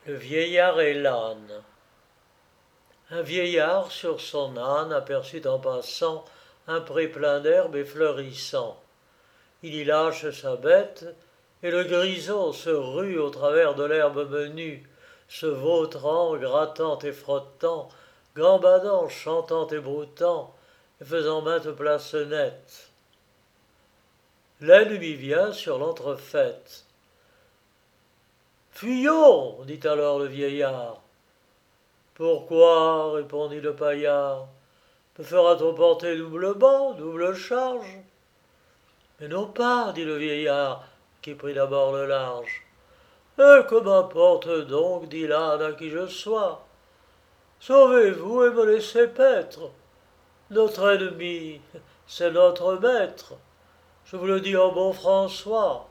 Le vieillard et l'âne. Un vieillard sur son âne aperçut en passant un pré plein d'herbe et fleurissant. Il y lâche sa bête, et le grison se rue au travers de l'herbe menue, se vautrant, grattant et frottant, gambadant, chantant et broutant, et faisant maintes places nettes. L'ennemi vient sur l'entrefaite. Fuyons, dit alors le vieillard. Pourquoi, répondit le paillard, me fera-t-on porter doublement, double charge? Mais non pas, dit le vieillard, qui prit d'abord le large. Et que m'importe donc, dit l'âne, à qui je sois? Sauvez-vous et me laissez paître. Notre ennemi, c'est notre maître. Je vous le dis en bon François.